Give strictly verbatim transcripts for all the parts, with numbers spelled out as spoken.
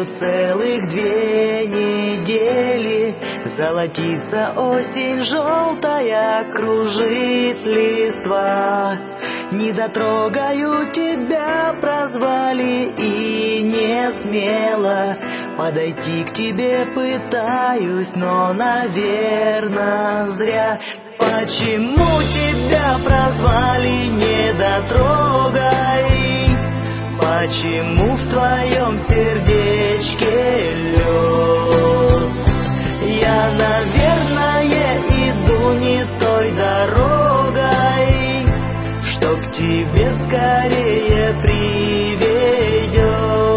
целых две недели. Золотится осень желтая, кружит листва. Недотрогаю тебя прозвали и не смело подойти к тебе пытаюсь, но, наверно, зря. Почему тебя прозвали недотрогай? Почему в твоем сердечке лед? Я, наверное, иду не той дорогой, что к тебе скорее приведет.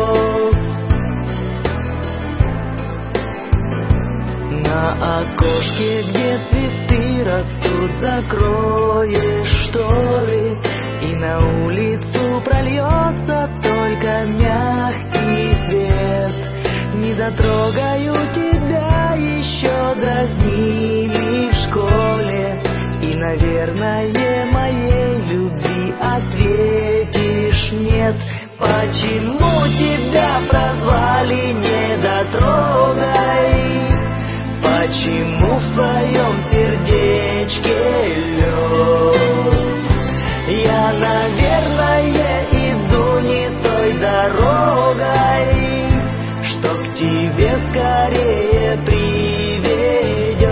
На окошке, где цветы растут, закроешь шторы, и на улицу прольется только мягкий свет. Не дотрогаю тебя, еще дразнили в школе, и, наверное, моей любви ответишь нет. Почему тебя прозвали недотрогай? Почему в твоем сердечке лед? Я, наверное, иду не той дорогой, что к тебе скорее приведет.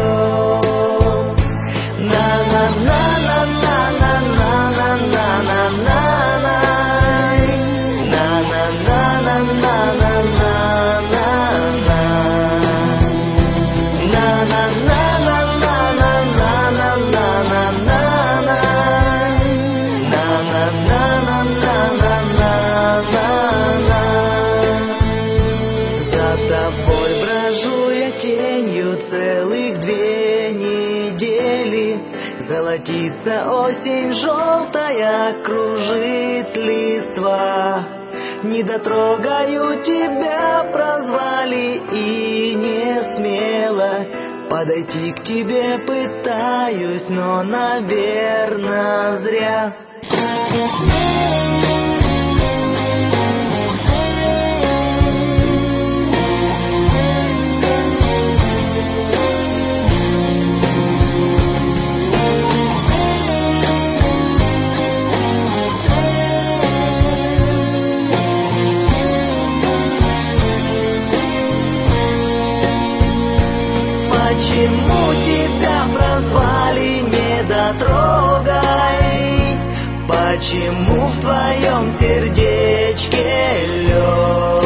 Целых две недели. Золотится осень желтая, кружит листва. Не дотрогаю тебя прозвали и не смело подойти к тебе пытаюсь, но, наверно, зря. Почему тебя прозвали недотрогай? Почему в твоем сердечке лед?